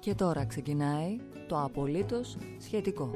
Και τώρα ξεκινάει το απολύτως σχετικό.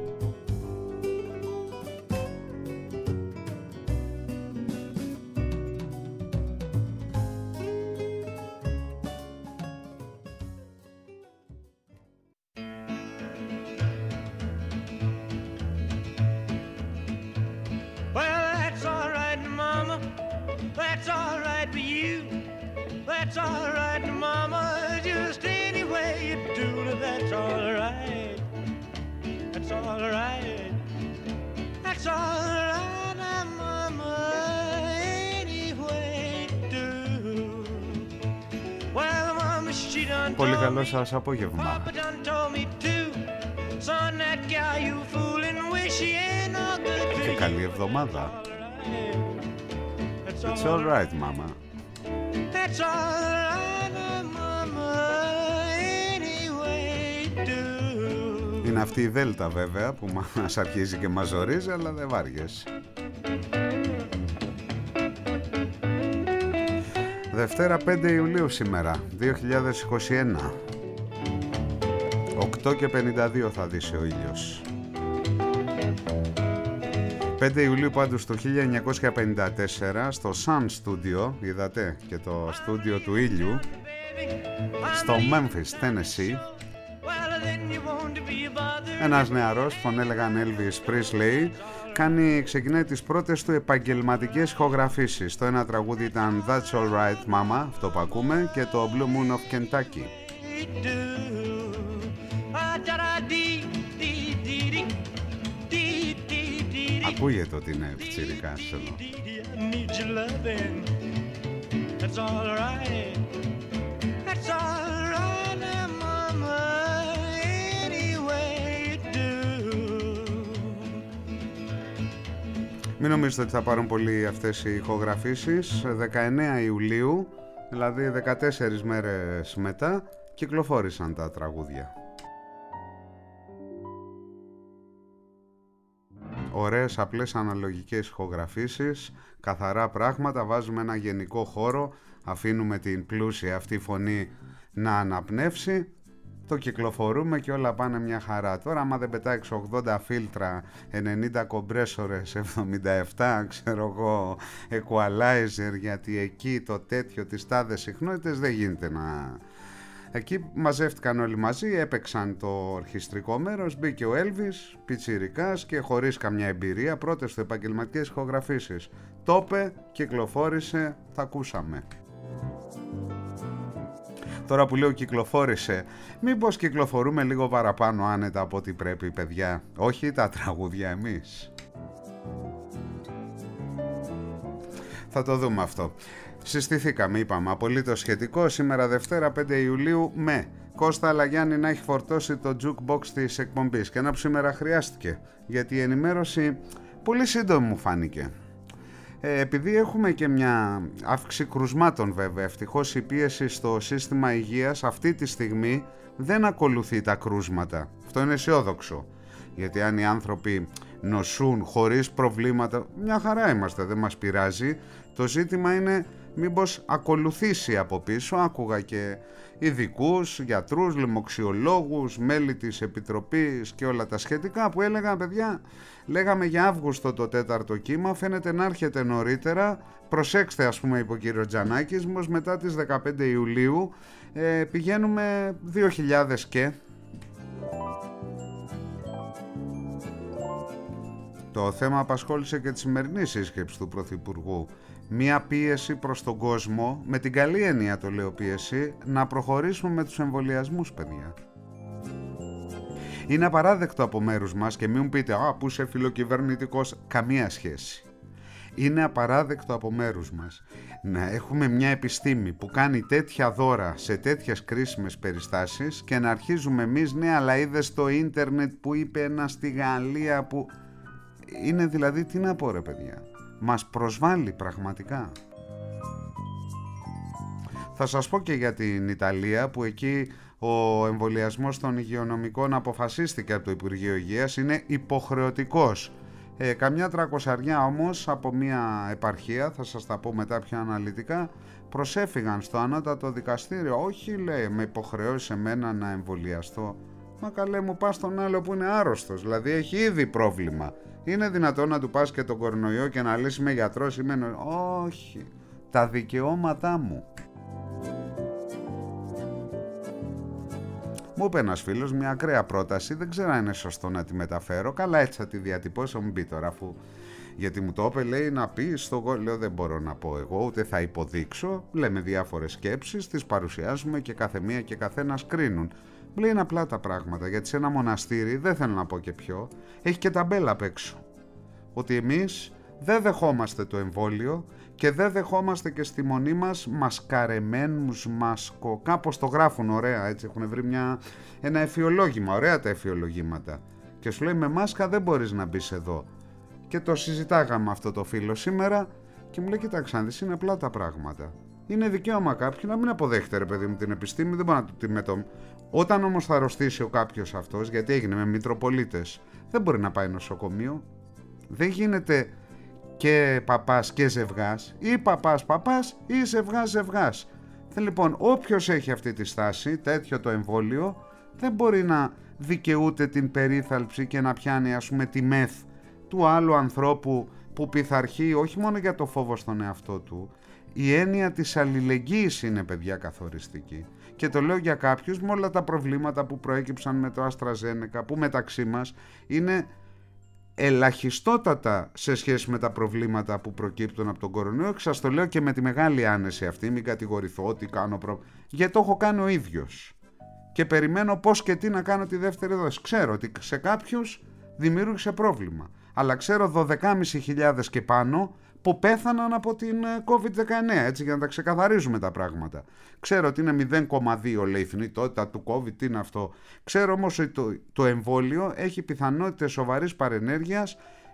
Πολύ καλό σας απόγευμα. Και καλή εβδομάδα. It's all right, mama. That's all right, mama. Anyway, do. Είναι αυτή η Δέλτα βέβαια που μας αρχίζει και μας ζορίζει, αλλά δεν βάριες. Δευτέρα 5 Ιουλίου σήμερα, 2021. 8:52 θα δύσει ο ήλιος. 5 Ιουλίου πάντως το 1954 στο Sun Studio, είδατε και το στούντιο του ήλιου, στο Memphis, Tennessee, ένας νεαρός που τον έλεγαν Elvis Presley ξεκινάει τις πρώτες του επαγγελματικές ηχογραφήσεις. Το ένα τραγούδι ήταν That's All Right Mama, αυτό που ακούμε, και το Blue Moon of Kentucky. Ακούγεται ότι είναι πιτσιρικάς εδώ. Μην νομίζετε ότι θα πάρουν πολύ αυτές οι ηχογραφήσεις. 19 Ιουλίου, δηλαδή 14 μέρες μετά, κυκλοφόρησαν τα τραγούδια. Ωραίες απλές αναλογικές ηχογραφήσεις, καθαρά πράγματα, βάζουμε ένα γενικό χώρο, αφήνουμε την πλούσια αυτή φωνή να αναπνεύσει, το κυκλοφορούμε και όλα πάνε μια χαρά. Τώρα άμα δεν πετάξει 80 φίλτρα, 90 κομπρέσορες, 77 ξέρω εγώ equalizer, γιατί εκεί το τέτοιο τις τάδες συχνότητες δεν γίνεται να... Εκεί μαζεύτηκαν όλοι μαζί, έπαιξαν το ορχιστρικό μέρος, μπήκε ο Έλβις, πιτσιρικάς και χωρίς καμιά εμπειρία, πρώτες του επαγγελματικές ηχογραφήσεις. Το είπε, κυκλοφόρησε, θα ακούσαμε. Τώρα που λέω κυκλοφόρησε, μήπως κυκλοφορούμε λίγο παραπάνω άνετα από ό,τι πρέπει, παιδιά? Όχι τα τραγούδια εμείς. Θα το δούμε αυτό. Συστηθήκαμε, είπαμε, απολύτως σχετικό, σήμερα Δευτέρα 5 Ιουλίου με Κώστα Αλαγιάννη να έχει φορτώσει το jukebox της εκπομπής, και να σήμερα χρειάστηκε, γιατί η ενημέρωση πολύ σύντομη μου φάνηκε. Επειδή έχουμε και μια αύξηση κρουσμάτων βέβαια, ευτυχώς η πίεση στο σύστημα υγείας αυτή τη στιγμή δεν ακολουθεί τα κρούσματα. Αυτό είναι αισιόδοξο, γιατί αν οι άνθρωποι νοσούν χωρίς προβλήματα, μια χαρά είμαστε, δεν μας πειράζει. Το ζήτημα είναι μήπως ακολουθήσει από πίσω. Άκουγα και ειδικούς, γιατρούς, λοιμοξιολόγους, μέλη της Επιτροπής και όλα τα σχετικά που έλεγαν, παιδιά, λέγαμε για Αύγουστο το τέταρτο κύμα, φαίνεται να έρχεται νωρίτερα. Προσέξτε, ας πούμε, είπε ο κύριος Τζανάκης, πως μετά τις 15 Ιουλίου πηγαίνουμε 2.000 και... Το θέμα απασχόλησε και τη σημερινή σύσκεψη του Πρωθυπουργού. Μία πίεση προς τον κόσμο, με την καλή έννοια το λέω πίεση, να προχωρήσουμε με τους εμβολιασμούς, παιδιά. Είναι απαράδεκτο από μέρους μας, και μην μου πείτε που είσαι φιλοκυβερνητικός, καμία σχέση. Είναι απαράδεκτο από μέρους μας να έχουμε μια επιστήμη που κάνει τέτοια δώρα σε τέτοιες κρίσιμες περιστάσεις και να αρχίζουμε εμείς, ναι, αλλά είδες στο ίντερνετ που είπε ένα στη Γαλλία που... Είναι δηλαδή, τι να πω ρε παιδιά, μας προσβάλλει πραγματικά. Θα σας πω και για την Ιταλία, που εκεί ο εμβολιασμός των υγειονομικών αποφασίστηκε από το Υπουργείο Υγείας, είναι υποχρεωτικός. Καμιά 300 όμως από μια επαρχία, θα σας τα πω μετά πιο αναλυτικά, προσέφυγαν στο ανώτατο δικαστήριο. Όχι, λέει, με υποχρεώσει εμένα να εμβολιαστώ. Μα καλέ μου, πας στον άλλο που είναι άρρωστος, δηλαδή έχει ήδη πρόβλημα. Είναι δυνατόν να του πας και τον κορονοϊό και να λες είμαι γιατρός, όχι, τα δικαιώματά μου. Μου είπε ένας φίλος μια ακραία πρόταση, δεν ξέρω αν είναι σωστό να τη μεταφέρω. Καλά, έτσι θα τη διατυπώσω, μην πει τώρα, αφού. Γιατί μου το είπε, λέει, να πει λέω, δεν μπορώ να πω εγώ, ούτε θα υποδείξω. Λέμε διάφορες σκέψεις, τις παρουσιάζουμε και κάθε μία και καθένας κρίνουν. Μου λέει είναι απλά τα πράγματα, γιατί σε ένα μοναστήρι, δεν θέλω να πω και ποιο, έχει και ταμπέλα απ' έξω. Ότι εμείς δεν δεχόμαστε το εμβόλιο και δεν δεχόμαστε και στη μονή μας μασκαρεμένους μασκο. Κάπως το γράφουν ωραία, έτσι έχουν βρει ένα εφιολόγημα, ωραία τα εφιολογήματα. Και σου λέει με μάσκα δεν μπορείς να μπεις εδώ. Και το συζητάγαμε αυτό το φίλο σήμερα και μου λέει κοιτάξτε να δεις, είναι απλά τα πράγματα. Είναι δικαίωμα κάποιου να μην αποδέχεται ρε παιδί μου την επιστήμη, δεν μπορεί να του τη μετω... Όταν όμως θα αρρωστήσει ο κάποιος αυτός, γιατί έγινε με Μητροπολίτες, δεν μπορεί να πάει νοσοκομείο. Δεν γίνεται και παπάς και ζευγάς, ή παπάς ή ζευγάς. Λοιπόν, όποιος έχει αυτή τη στάση, τέτοιο το εμβόλιο, δεν μπορεί να δικαιούται την περίθαλψη και να πιάνει ας πούμε τη μεθ του άλλου ανθρώπου που πειθαρχεί όχι μόνο για το φόβο στον εαυτό του. Η έννοια της αλληλεγγύης είναι, παιδιά, καθοριστική. Και το λέω για κάποιους με όλα τα προβλήματα που προέκυψαν με το AstraZeneca, που μεταξύ μας είναι ελαχιστότατα σε σχέση με τα προβλήματα που προκύπτουν από τον κορονοϊό. Και σας το λέω και με τη μεγάλη άνεση αυτή, μην κατηγορηθώ ότι κάνω γιατί το έχω κάνει ο ίδιος. Και περιμένω πώς και τι να κάνω τη δεύτερη δόση. Ξέρω ότι σε κάποιους δημιούργησε πρόβλημα. Αλλά ξέρω 12.500 και πάνω που πέθαναν από την COVID-19, έτσι, για να τα ξεκαθαρίζουμε τα πράγματα. Ξέρω ότι είναι 0,2 λέει η θνητότητα του COVID, τι είναι αυτό. Ξέρω όμως ότι το εμβόλιο έχει πιθανότητες σοβαρής παρενέργειας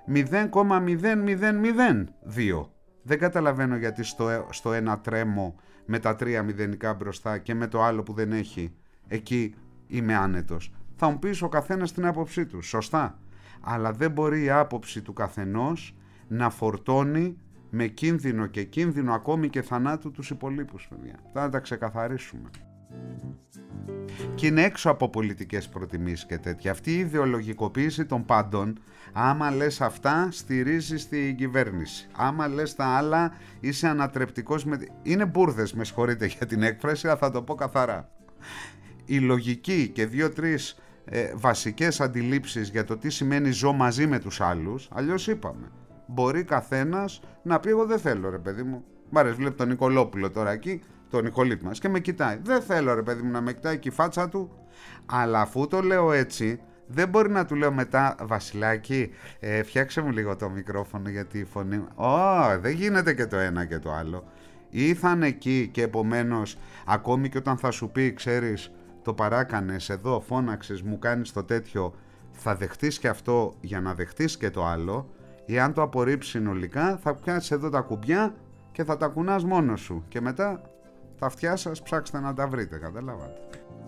0,0002. Δεν καταλαβαίνω γιατί στο ένα τρέμω με τα 3 μηδενικά μπροστά και με το άλλο που δεν έχει, εκεί είμαι άνετος. Θα μου πεις ο καθένας την άποψή του, σωστά. Αλλά δεν μπορεί η άποψη του καθενός να φορτώνει με κίνδυνο και κίνδυνο ακόμη και θανάτου τους υπολείπους, παιδιά. Θα τα ξεκαθαρίσουμε. Και είναι έξω από πολιτικές προτιμήσεις και τέτοια. Αυτή η ιδεολογικοποίηση των πάντων, άμα λες αυτά στηρίζεις την κυβέρνηση, άμα λες τα άλλα είσαι ανατρεπτικός είναι μπουρδες, με συγχωρείτε για την έκφραση, αλλά θα το πω καθαρά. Η λογική και 2-3 βασικές αντιλήψεις για το τι σημαίνει ζω μαζί με τους άλλους, αλλιώς είπαμε. Μπορεί καθένας να πει εγώ δεν θέλω ρε παιδί μου. Μ' αρέσει, βλέπω τον Νικολόπουλο τώρα εκεί, τον Νικολίτη μας και με κοιτάει. Δεν θέλω ρε παιδί μου να με κοιτάει και η φάτσα του. Αλλά αφού το λέω έτσι, δεν μπορεί να του λέω μετά Βασιλάκη, φτιάξε μου λίγο το μικρόφωνο γιατί η φωνή μου. Δεν γίνεται και το ένα και το άλλο. Ήρθαν εκεί και επομένως ακόμη και όταν θα σου πει ξέρεις το παράκανες εδώ, φώναξες, μου κάνεις το τέτοιο, θα δεχτείς και αυτό για να δεχτείς και το άλλο. Ή αν το απορρίψεις συνολικά θα πιάσεις εδώ τα κουμπιά και θα τα κουνάς μόνος σου και μετά τα αυτιά σας ψάξτε να τα βρείτε, καταλάβατε.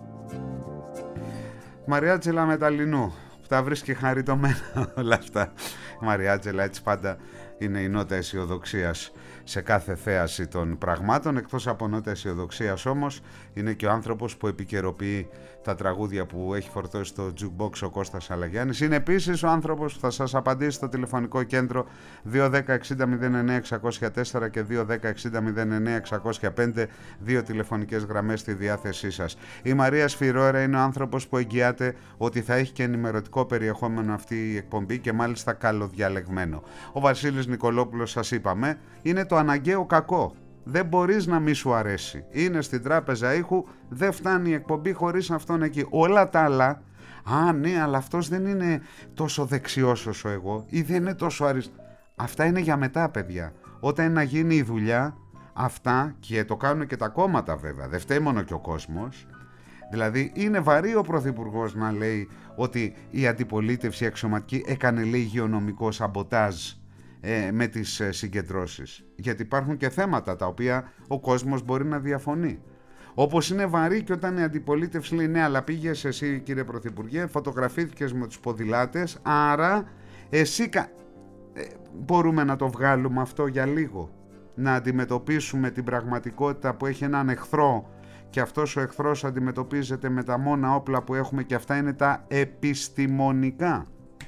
Μαριάτζελα Μεταλλινού, που τα βρίσκει χαριτωμένα όλα αυτά. Μαριάτζελα έτσι πάντα είναι η νότα αισιοδοξίας σε κάθε θέαση των πραγμάτων. Εκτός από νότα αισιοδοξίας όμως είναι και ο άνθρωπος που επικαιροποιεί τα τραγούδια που έχει φορτώσει το jukebox ο Κώστας Αλαγιάννης. Είναι επίσης ο άνθρωπος που θα σας απαντήσει στο τηλεφωνικό κέντρο 210-60-09-604 και 210-60-09-605, δύο τηλεφωνικές γραμμές στη διάθεσή σας. Η Μαρία Σφυρόερα είναι ο άνθρωπος που εγγυάται ότι θα έχει και ενημερωτικό περιεχόμενο αυτή η εκπομπή και μάλιστα καλοδιαλεγμένο. Ο Βασίλης Νικολόπουλος, σας είπαμε, είναι το αναγκαίο κακό. Δεν μπορείς να μη σου αρέσει. Είναι στην τράπεζα ήχου, δεν φτάνει η εκπομπή χωρίς αυτόν εκεί. Όλα τα άλλα, ναι, αλλά αυτός δεν είναι τόσο δεξιός όσο εγώ ή δεν είναι τόσο αριστερός. Αυτά είναι για μετά, παιδιά. Όταν είναι να γίνει η δουλειά, αυτά, και το κάνουν και τα κόμματα βέβαια, δεν φταίει μόνο και ο κόσμος. Δηλαδή είναι βαρύ ο Πρωθυπουργός να λέει ότι η αντιπολίτευση αξιωματική έκανε λέει υγειονομικό σαμποτάζ με τις συγκεντρώσεις, γιατί υπάρχουν και θέματα τα οποία ο κόσμος μπορεί να διαφωνεί. Όπως είναι βαρύ και όταν η αντιπολίτευση λέει ναι, αλλά πήγες εσύ κύριε Πρωθυπουργέ, φωτογραφήθηκες με τους ποδηλάτες, άρα εσύ μπορούμε να το βγάλουμε αυτό για λίγο, να αντιμετωπίσουμε την πραγματικότητα που έχει έναν εχθρό και αυτός ο εχθρός αντιμετωπίζεται με τα μόνα όπλα που έχουμε, και αυτά είναι τα επιστημονικά.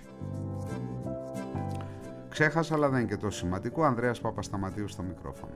Ξέχασα, αλλά δεν είναι και τόσο σημαντικό. Ανδρέας Παπασταματίου στο μικρόφωνο.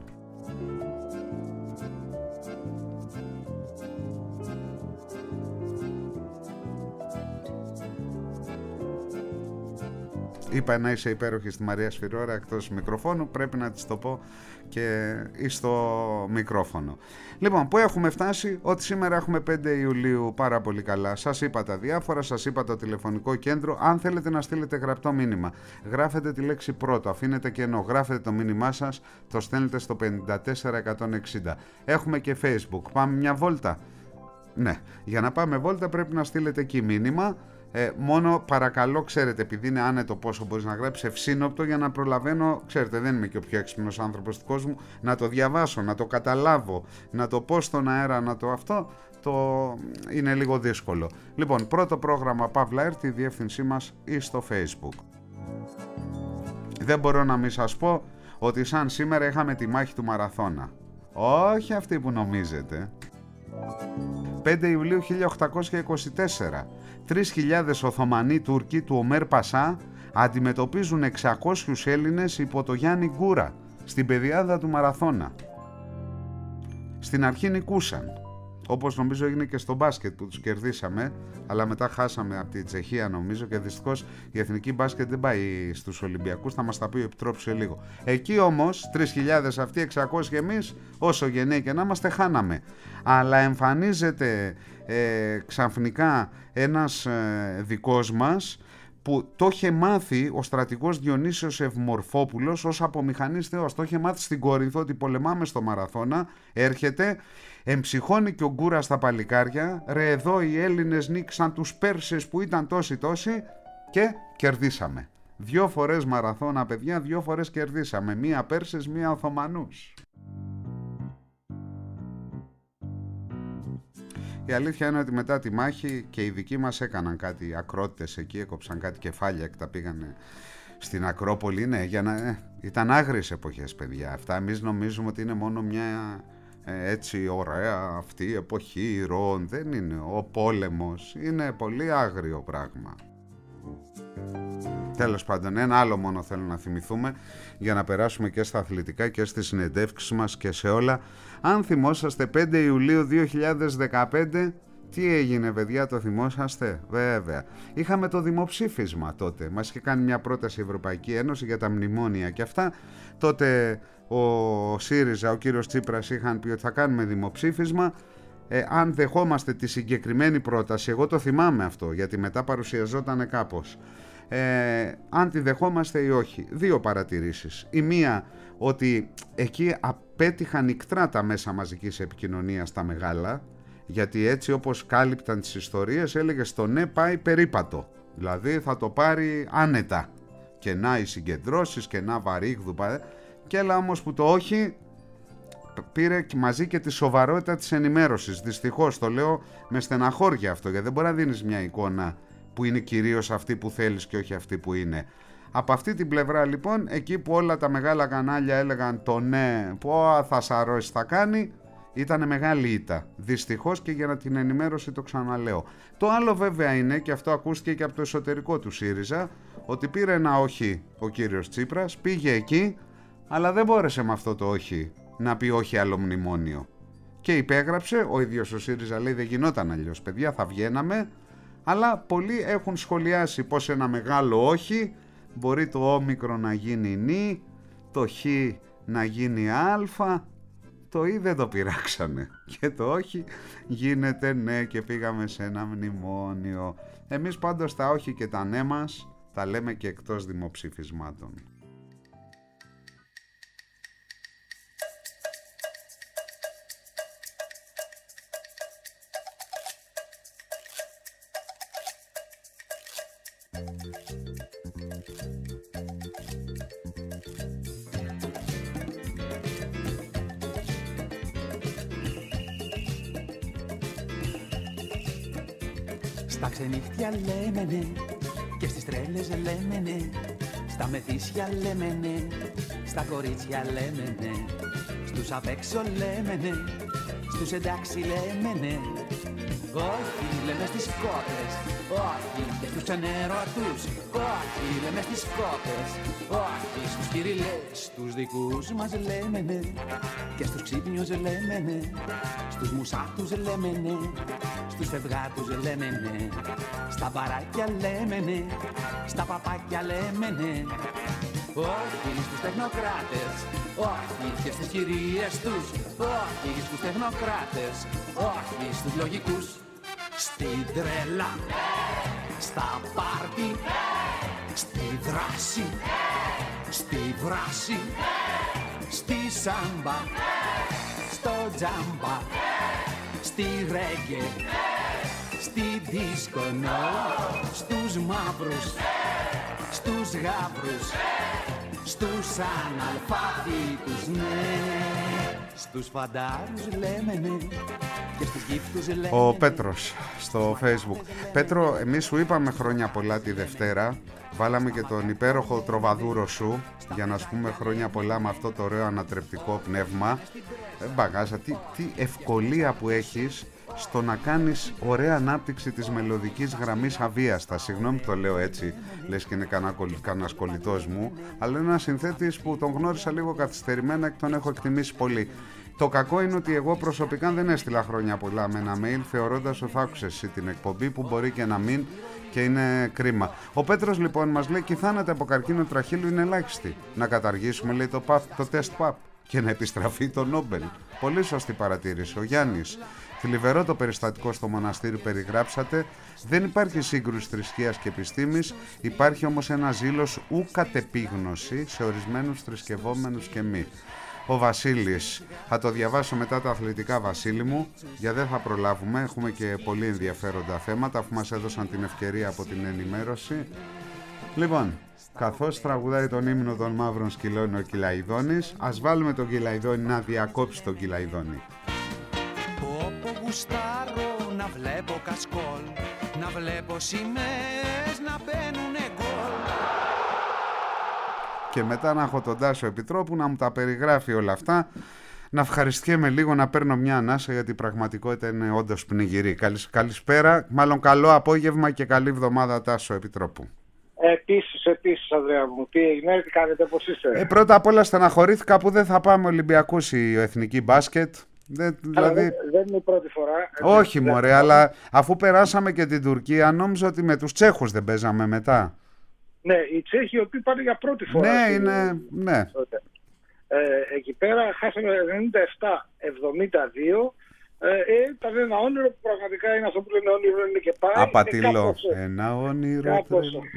Είπα να είσαι υπέροχη στη Μαρία Σφυρόρα εκτός μικροφώνου, πρέπει να της το πω και στο μικρόφωνο. Λοιπόν, που έχουμε φτάσει, ότι σήμερα έχουμε 5 Ιουλίου, πάρα πολύ καλά. Σας είπα τα διάφορα, σας είπα το τηλεφωνικό κέντρο. Αν θέλετε να στείλετε γραπτό μήνυμα, γράφετε τη λέξη πρώτο, αφήνετε κενό, γράφετε το μήνυμά σας, το στέλνετε στο 54160. Έχουμε και Facebook, πάμε μια βόλτα. Ναι, για να πάμε βόλτα πρέπει να στείλετε εκεί μήνυμα. Μόνο παρακαλώ, ξέρετε, επειδή είναι άνετο πόσο μπορείς να γράψεις, ευσύνοπτο, για να προλαβαίνω, ξέρετε, δεν είμαι και ο πιο έξυπνος άνθρωπος του κόσμου, να το διαβάσω, να το καταλάβω, να το πω στον αέρα, να το αυτό, είναι λίγο δύσκολο. Λοιπόν, πρώτο πρόγραμμα Παύλα Air, τη διεύθυνσή μας ή στο Facebook. Δεν μπορώ να μην σας πω ότι σαν σήμερα είχαμε τη μάχη του Μαραθώνα. Όχι αυτή που νομίζετε. 5 Ιουλίου 1824, 3.000 Οθωμανοί Τούρκοι του Ομέρ Πασά αντιμετωπίζουν 600 Έλληνες υπό το Γιάννη Γκούρα στην πεδιάδα του Μαραθώνα. Στην αρχή νικούσαν, όπως νομίζω έγινε και στο μπάσκετ που τους κερδίσαμε, αλλά μετά χάσαμε από τη Τσεχία νομίζω, και δυστυχώς η εθνική μπάσκετ δεν πάει στους Ολυμπιακούς, θα μας τα πει ο Επιτρόπης σε λίγο. Εκεί όμως 3.000 αυτοί, 600 και εμείς, όσο γενναίοι και να είμαστε, χάναμε. Αλλά εμφανίζεται ξαφνικά ένας δικός μας που το είχε μάθει, ο στρατηγός Διονύσιος Ευμορφόπουλος, ως απομηχανής θεός. Το είχε μάθει στην Κόρινθο ότι πολεμάμε στο Μαραθώνα, έρχεται, εμψυχώνει και ο Γκούρας στα παλικάρια, ρε εδώ οι Έλληνες νίκησαν τους Πέρσες που ήταν τόσοι και κερδίσαμε. 2 φορές Μαραθώνα, παιδιά, 2 φορές κερδίσαμε, 1 Πέρσες, 1 Οθωμανούς. Η αλήθεια είναι ότι μετά τη μάχη και οι δικοί μας έκαναν κάτι, ακρότητες εκεί, έκοψαν κάτι κεφάλια και τα πήγανε στην Ακρόπολη. Ναι, ήταν άγριες εποχές, παιδιά. Αυτά εμείς νομίζουμε ότι είναι μόνο μια έτσι ωραία αυτή η εποχή ηρώων. Δεν είναι. Ο πόλεμος είναι πολύ άγριο πράγμα. Τέλος πάντων, ένα άλλο μόνο θέλω να θυμηθούμε για να περάσουμε και στα αθλητικά και στις συνεντεύξεις μας και σε όλα. Αν θυμόσαστε 5 Ιουλίου 2015, τι έγινε, παιδιά, το θυμόσαστε? Βέβαια. Είχαμε το δημοψήφισμα τότε. Μας είχε κάνει μια πρόταση η Ευρωπαϊκή Ένωση για τα μνημόνια και αυτά. Τότε ο ΣΥΡΙΖΑ, ο κύριος Τσίπρας είχαν πει ότι θα κάνουμε δημοψήφισμα. Αν δεχόμαστε τη συγκεκριμένη πρόταση, εγώ το θυμάμαι αυτό γιατί μετά παρουσιαζόταν κάπως, αν τη δεχόμαστε ή όχι. 2 παρατηρήσεις. Η μία, ότι εκεί απέτυχαν ικτρά τα μέσα μαζικής επικοινωνίας τα μεγάλα, γιατί έτσι όπως κάλυπταν τις ιστορίες έλεγε στο ναι πάει περίπατο, δηλαδή θα το πάρει άνετα, και να οι συγκεντρώσεις και να βαρύγδου, και έλα όμως που το όχι πήρε μαζί και τη σοβαρότητα της ενημέρωσης. Δυστυχώς το λέω με στεναχώρια αυτό, γιατί δεν μπορεί να δίνεις μια εικόνα που είναι κυρίως αυτή που θέλεις και όχι αυτή που είναι. Από αυτή την πλευρά λοιπόν, εκεί που όλα τα μεγάλα κανάλια έλεγαν το ναι, πω θα σαρώσει θα κάνει, ήταν μεγάλη ήττα. Δυστυχώς, και για την ενημέρωση το ξαναλέω. Το άλλο βέβαια είναι, και αυτό ακούστηκε και από το εσωτερικό του ΣΥΡΙΖΑ, ότι πήρε ένα όχι ο κύριος Τσίπρας, πήγε εκεί, αλλά δεν μπόρεσε με αυτό το όχι να πει όχι άλλο μνημόνιο. Και υπέγραψε, ο ίδιος ο ΣΥΡΙΖΑ λέει δεν γινόταν αλλιώς, παιδιά, θα βγαίναμε, αλλά πολλοί έχουν σχολιάσει πως ένα μεγάλο όχι μπορεί το όμικρο να γίνει νη, το χ να γίνει α, το ή δεν το πειράξανε και το όχι γίνεται ναι και πήγαμε σε ένα μνημόνιο. Εμείς πάντως τα όχι και τα ναι μας τα λέμε και εκτός δημοψηφισμάτων. Στα ξενύχτια λέμε ναι και στις τρέλες λέμε ναι. Στα μεθύσια λέμε ναι, στα κορίτσια λέμε ναι, στους απ' έξω λέμε ναι, στους εντάξει λέμε ναι. Όχι λέμε στις κότες, όχι και στους ανέρωτους, όχι λέμε στις κότες, όχι στους κυριλές. Στους δικούς μας λέμε ναι, και στους ξύπνιους λέμε ναι, στους μουσάτους λέμε ναι, στους φευγάτους λέμε ναι, στα μπαράκια λέμε ναι, στα παπάκια λέμε ναι. Όχι στους τεχνοκράτες, όχι και στις κυρίες τους, όχι στους τεχνοκράτες, όχι στους λογικούς. Στην τρέλα, στα πάρτι, στη δράση, στη βράση, στη σάμπα, στο τζάμπα, στη ρέγγε, στη δίσκο, στους μαύρους, στους γάβρους, στους αναλφάβητους ναι, στους φαντάρους λέμε ναι, και στους γύφτους λέμε. Ο Πέτρος στο Facebook. Πέτρο, εμείς σου είπαμε χρόνια πολλά τη Δευτέρα. Βάλαμε και τον υπέροχο τροβαδούρο σου για να σου πούμε χρόνια πολλά με αυτό το ωραίο ανατρεπτικό πνεύμα. Μπαγάζα, τι ευκολία που έχεις στο να κάνεις ωραία ανάπτυξη της μελωδικής γραμμής αβίαστα. Συγγνώμη που το λέω έτσι, λες και είναι κανένας κολλητός μου, αλλά είναι ένας συνθέτης που τον γνώρισα λίγο καθυστερημένα και τον έχω εκτιμήσει πολύ. Το κακό είναι ότι εγώ προσωπικά δεν έστειλα χρόνια πολλά με ένα mail, θεωρώντας ότι θα άκουσες εσύ την εκπομπή, που μπορεί και να μην, και είναι κρίμα. Ο Πέτρος λοιπόν μας λέει: «Οι θάνατοι από καρκίνο τραχύλου είναι ελάχιστοι. Να καταργήσουμε», λέει, το τεστ ΠΑΠ και να επιστραφεί το Νόμπελ. Πολύ σωστή παρατήρηση. Ο Γιάννης. Θλιβερό το περιστατικό στο μοναστήρι περιγράψατε. Δεν υπάρχει σύγκρουση θρησκείας και επιστήμης. Υπάρχει όμως ένα ζήλος ου κατεπίγνωση σε ορισμένους θρησκευόμενους και μη. Ο Βασίλης. Θα το διαβάσω μετά τα αθλητικά, Βασίλη μου, γιατί δεν θα προλάβουμε. Έχουμε και πολύ ενδιαφέροντα θέματα, αφού μας έδωσαν την ευκαιρία από την ενημέρωση. Λοιπόν, καθώς τραγουδάει τον ύμνο των μαύρων σκυλών ο Κυλαϊδόνης, ας βάλουμε τον Κυλαϊδόνη να διακόψει τον Κυλαϊδόνη. Πόπο γουστάρω να βλέπω κασκόλ, να βλέπω σημαίες να μπαίνουνε γκολ. Και μετά να έχω τον Τάσο Επιτρόπου να μου τα περιγράφει όλα αυτά. Να ευχαριστιέμαι λίγο, να παίρνω μια ανάσα, γιατί η πραγματικότητα είναι όντως πνιγυρή. Καλησπέρα, μάλλον καλό απόγευμα και καλή εβδομάδα, Τάσο Επιτρόπου. Επίσης, Ανδρέα μου, τι έγινε, τι κάνετε, πώς είστε? Πρώτα απ' όλα στεναχωρήθηκα που δεν θα πάμε Ολυμπιακούς η εθνική μπάσκετ. Δηλαδή... δεν είναι η πρώτη φορά. Όχι μωρέ, αλλά αφού περάσαμε και την Τουρκία, νόμιζα ότι με τους Τσέχους δεν παίζαμε μετά. Ναι, οι Τσέχοι οι οποίοι πάνε για πρώτη φορά. Ναι, είναι, ναι. Εκεί πέρα χάσαμε 97-72. Ήταν ένα όνειρο που πραγματικά είναι αυτό που λένε όνειρο, είναι και πάει. Απατηλό. Ένα όνειρο.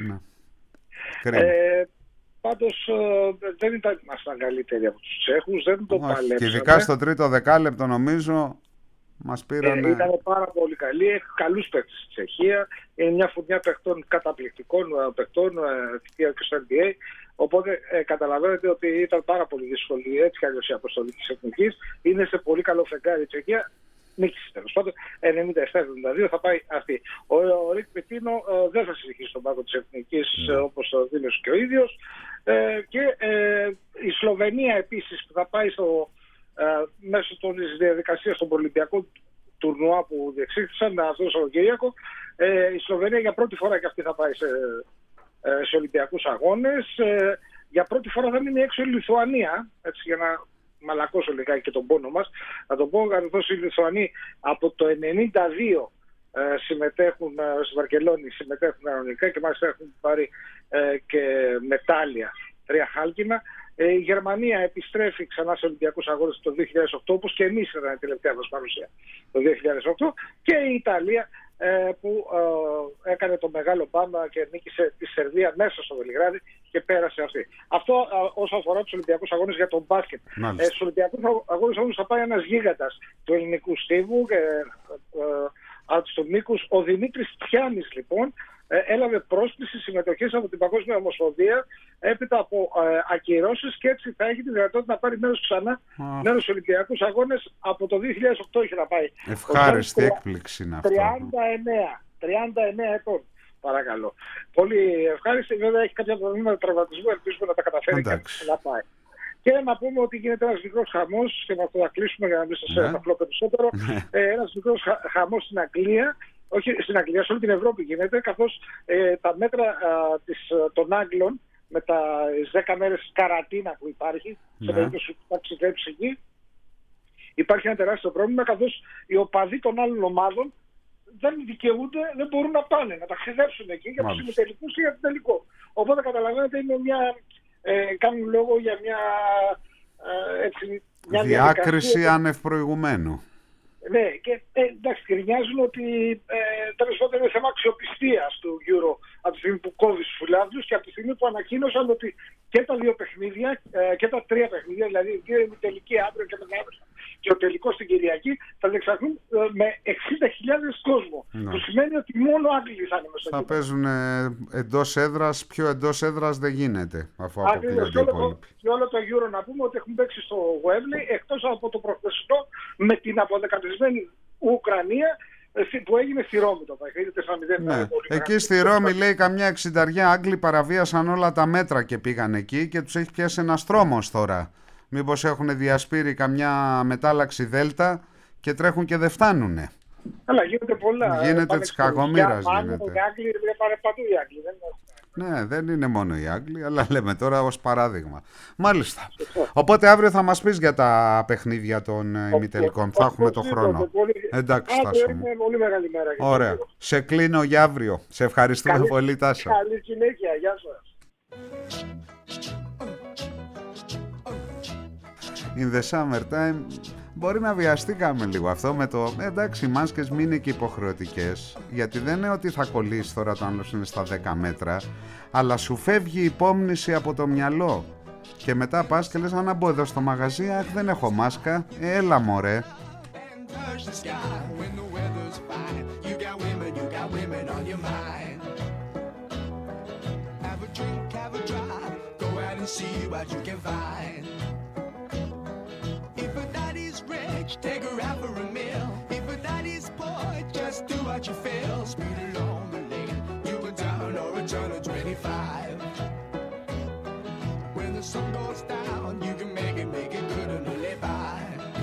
Πάντως δεν ήμασταν καλύτεροι από τους Τσέχους, δεν το παλέψαμε. Και ειδικά στο τρίτο δεκάλεπτο νομίζω μας πήραν. Ήταν πάρα πολύ καλή, έχει καλούς παίκτες στη Τσεχία. Είναι μια φουρνιά παιχτών, καταπληκτικών παιχτών και στο NBA. Οπότε καταλαβαίνετε ότι ήταν πάρα πολύ δύσκολη έτσι κι αλλιώς η αποστολή της εθνικής. Είναι σε πολύ καλό φεγγάρι η Τσεχία. Νίκησε τέλος πάντων. 97-72 θα πάει αυτή. Ο Ρικ Πιτίνο δεν θα συνεχίσει στον πάγκο της εθνικής όπως το δήλωσε και ο ίδιος. Και η Σλοβενία επίσης που θα πάει μέσω της διαδικασίας των Ολυμπιακών τουρνουά που διεξήχθησαν αυτό το Σαββατοκύριακο. Η Σλοβενία για πρώτη φορά και αυτή θα πάει σε Ολυμπιακούς αγώνες. Για πρώτη φορά θα μείνει έξω η Λιθουανία, έτσι, για να μαλακώσω λιγάκι και τον πόνο μας. Να τον πω, καθώς οι Λιθουανοί από το 1992 συμμετέχουν στη Βαρκελόνη, συμμετέχουν κανονικά και μάλιστα έχουν πάρει και μετάλλια, 3 χάλκινα. Η Γερμανία επιστρέφει ξανά σε Ολυμπιακούς αγώνες το 2008, όπως και εμείς ήταν η τελευταία μας παρουσία το 2008, και η Ιταλία που έκανε το μεγάλο μπάμα και νίκησε τη Σερβία μέσα στο Βελιγράδι και πέρασε αυτή. Αυτό όσον αφορά τους Ολυμπιακούς αγώνες για τον μπάσκετ. Στους Ολυμπιακούς αγώνες όμως θα πάει ένας γίγαντας του ελληνικού στίβου και του μήκους. Ο Δημήτρης Τιάνης λοιπόν έλαβε πρόσκληση συμμετοχής από την Παγκόσμια Ομοσπονδία έπειτα από ακυρώσεις, και έτσι θα έχει τη δυνατότητα να πάρει μέρος ξανά μέρος στους Ολυμπιακούς αγώνες. Από το 2008 είχε να πάει. Ευχάριστη έκπληξη είναι αυτό. 39 ετών. Παρακαλώ. Πολύ ευχάριστη. Βέβαια έχει κάποια προβλήματα τραυματισμού. Ελπίζουμε να τα καταφέρει και να πάει. Και να πούμε ότι γίνεται ένας μικρός χαμός, και να το κλείσουμε για να μην σας ενοχλώ περισσότερο. Ένας μικρός χαμός στην Αγγλία, όχι στην Αγγλία, σε όλη την Ευρώπη γίνεται, καθώς τα μέτρα των Άγγλων με τα 10 μέρες καραντίνα που υπάρχει, σε περίπτωση που ταξιδέψει εκεί, υπάρχει ένα τεράστιο πρόβλημα, καθώς οι οπαδοί των άλλων ομάδων δεν δικαιούνται, δεν μπορούν να πάνε, να ταξιδέψουν εκεί για τους ημιτελικούς ή για τον τελικό. Οπότε καταλαβαίνετε, είναι κάνουν λόγο για μια διάκριση άνευ προηγουμένου. Ναι, και εντάξει, γκρινιάζουν ότι τέλος πάντων είναι θέμα αξιοπιστίας του Euro από τη στιγμή που κόβει στους φιλάθλους και από τη στιγμή που ανακοίνωσαν ότι και τα 2 παιχνίδια και τα 3 παιχνίδια, δηλαδή η 2 ημιτελική αύριο και μεθαύριο και ο τελικός την Κυριακή, θα διεξαχθούν με 60.000 κόσμο. Που σημαίνει ότι μόνο Άγγλοι θα είναι μέσα. Θα παίζουν εντός έδρας, πιο εντός έδρας δεν γίνεται, αφού αποκλείονται οι υπόλοιποι. Και όλο το Euro να πούμε ότι έχουν παίξει στο Wembley, εκτός από το προχθεσινό με την αποδεκατισμένη Ουκρανία, που έγινε στη Ρώμη το παιχνίδι, 4-0. Ναι. Εκεί στη Ρώμη λέει καμιά 60 Άγγλοι παραβίασαν όλα τα μέτρα και πήγαν εκεί και τους έχει πιάσει ένας τρόμος τώρα. Μήπως έχουν διασπείρει καμιά μετάλλαξη Δέλτα και τρέχουν και δεν φτάνουνε. Αλλά γίνεται πολλά. Γίνεται της κακομοίρας. Οι Άγγλοι δεν πάνε παντού οι Άγγλοι. Ναι, δεν είναι μόνο οι Άγγλοι, αλλά λέμε τώρα ως παράδειγμα. Μάλιστα. Οπότε αύριο θα μας πεις για τα παιχνίδια των ημιτελικών. Θα έχουμε το χρόνο. Εντάξει, Τάσο μου. Πολύ μεγάλη μέρα. Ωραία. Σε κλείνω για αύριο. Σε ευχαριστούμε πολύ, Τάσο. Καλή συνέχεια. Γεια σας. In the summertime μπορεί να βιαστήκαμε λίγο αυτό με το εντάξει, οι μάσκες μην είναι και υποχρεωτικές, γιατί δεν είναι ότι θα κολλήσει τώρα το άλλο είναι στα 10 μέτρα, αλλά σου φεύγει η υπόμνηση από το μυαλό και μετά πας και λες να μπω εδώ στο μαγαζί, αχ δεν έχω μάσκα, έλα μωρέ. Take her out for a meal. If a daddy's poor, just do what you feel. Speed along the lane, you go down or a turn of 25. When the sun goes down, you can make it good and live by.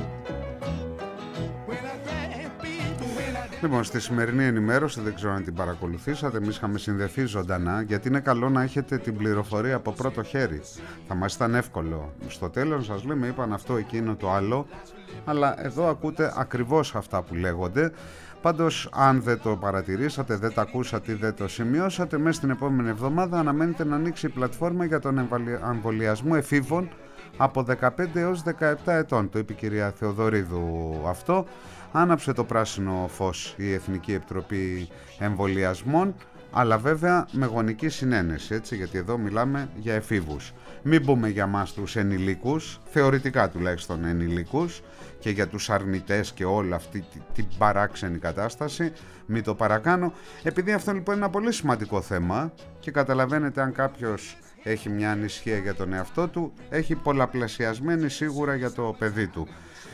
Λοιπόν, στη σημερινή ενημέρωση, δεν ξέρω αν την παρακολουθήσατε, εμείς είχαμε συνδεθεί ζωντανά, γιατί είναι καλό να έχετε την πληροφορία από πρώτο χέρι. Θα μας ήταν εύκολο. Στο τέλος σας λέμε, είπαν αυτό, εκείνο, το άλλο, αλλά εδώ ακούτε ακριβώς αυτά που λέγονται. Πάντως, αν δεν το παρατηρήσατε, δεν το ακούσατε ή δεν το σημειώσατε, μέσα στην επόμενη εβδομάδα αναμένεται να ανοίξει η πλατφόρμα για τον εμβολιασμό εφήβων από 15 έως 17 ετών. Το είπε η κυρία Θεοδωρίδου αυτό. Άναψε το πράσινο φως η Εθνική Επιτροπή Εμβολιασμών, αλλά βέβαια με γονική συνένεση, έτσι, γιατί εδώ μιλάμε για εφήβους. Μην πούμε για μας τους ενηλίκους, θεωρητικά τουλάχιστον ενηλίκους, και για τους αρνητές και όλη αυτή την παράξενη κατάσταση, μην το παρακάνω, επειδή αυτό λοιπόν είναι ένα πολύ σημαντικό θέμα και καταλαβαίνετε, αν κάποιος έχει μια ανησυχία για τον εαυτό του, έχει πολλαπλασιασμένη σίγουρα για το παιδί του.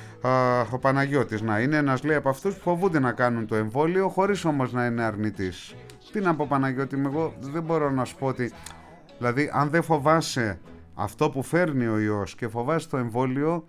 Ο Παναγιώτης να είναι ένας, λέει, από αυτούς που φοβούνται να κάνουν το εμβόλιο χωρίς όμως να είναι αρνητής. Τι να πω, Παναγιώτη, εγώ δεν μπορώ να σου πω ότι, δηλαδή, αν δεν φοβάσαι αυτό που φέρνει ο ιός και φοβάσαι το εμβόλιο,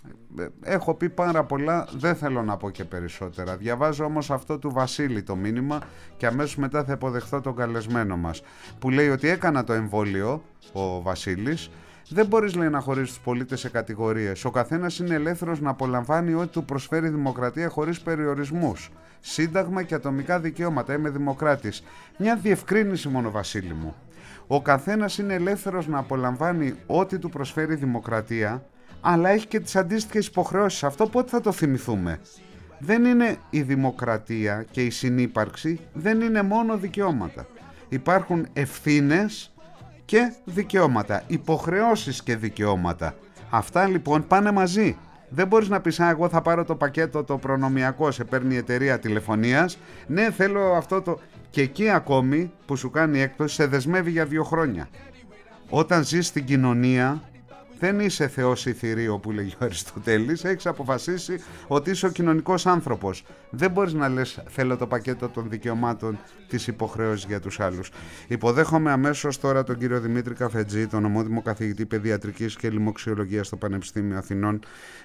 έχω πει πάρα πολλά, δεν θέλω να πω και περισσότερα. Διαβάζω όμως αυτό του Βασίλη το μήνυμα και αμέσως μετά θα υποδεχθώ τον καλεσμένο μας, που λέει ότι έκανα το εμβόλιο, ο Βασίλης. Δεν μπορείς, λέει, να χωρίσεις τους πολίτες σε κατηγορίες. Ο καθένας είναι ελεύθερος να απολαμβάνει ό,τι του προσφέρει η δημοκρατία χωρίς περιορισμούς. Σύνταγμα και ατομικά δικαιώματα. Είμαι δημοκράτης. Μια διευκρίνηση μόνο, Βασίλη μου. Ο καθένας είναι ελεύθερος να απολαμβάνει ό,τι του προσφέρει η δημοκρατία, αλλά έχει και τις αντίστοιχες υποχρεώσεις. Αυτό πότε θα το θυμηθούμε? Δεν είναι η δημοκρατία και η συνύπαρξη, δεν είναι μόνο δικαιώματα. Υπάρχουν ευθύνες και δικαιώματα, υποχρεώσεις και δικαιώματα. Αυτά λοιπόν πάνε μαζί. Δεν μπορείς να πεις, εγώ θα πάρω το πακέτο το προνομιακό, σε παίρνει η εταιρεία τηλεφωνίας, ναι θέλω αυτό το... Και εκεί ακόμη που σου κάνει έκπτωση σε δεσμεύει για 2 χρόνια. Όταν ζεις στην κοινωνία δεν είσαι Θεός ή θηρίο που λέγει ο Αριστοτέλης. Έχεις αποφασίσει ότι είσαι ο κοινωνικός άνθρωπος. Δεν μπορείς να λες θέλω το πακέτο των δικαιωμάτων της υποχρέωσης για τους άλλους. Υποδέχομαι αμέσως τώρα τον κύριο Δημήτρη Καφετζή, τον ομότιμο καθηγητή παιδιατρικής και λοιμοξιολογίας στο Πανεπιστήμιο Αθηνών.